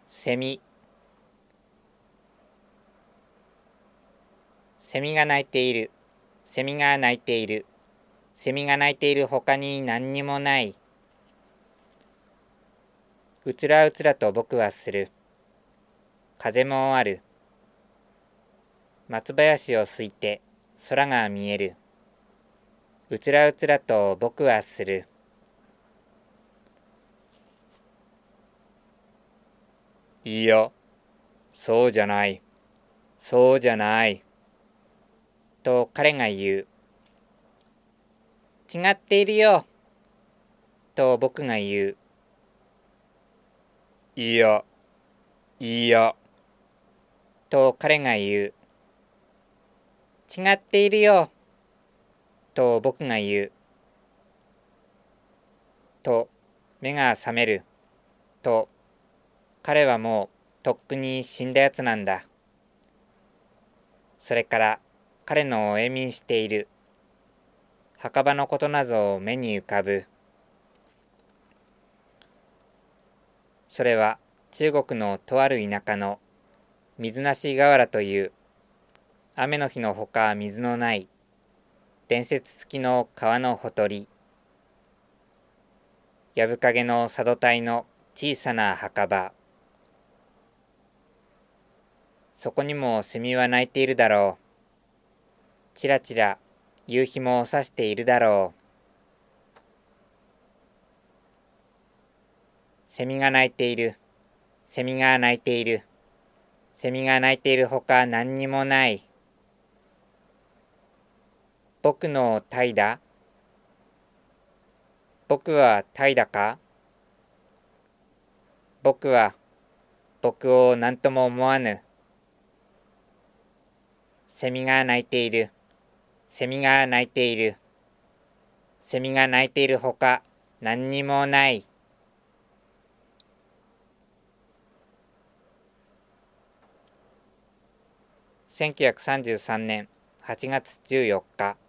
セミ。セミが鳴いている。セミが鳴いている。セミが鳴いているほかに何にもない。うつらうつらと僕はする。風もある。松林をすいて空が見える。うつらうつらと僕はする。いいよ、そうじゃない。そうじゃない。と彼が言う。違っているよ。と僕が言う。いいよ、いいよ。と彼が言う。違っているよ。と僕が言う。と目が覚める。と彼はもうとっくに死んだやつなんだ。それから彼の永眠している墓場のことなど目に浮かぶ。それは中国のとある田舎の水無し河原という雨の日のほか水のない伝説付きの川のほとり。やぶかげの佐渡帯の小さな墓場。そこにもセミは鳴いているだろう。ちらちら夕日も差しているだろう。セミが鳴いている。セミが鳴いている。セミが鳴いているほか何にもない。僕のタイだ。僕はタイだか。僕は僕を何とも思わぬ。セミが鳴いている。セミが鳴いている。セミが鳴いているほか何にもない。1933年8月14日。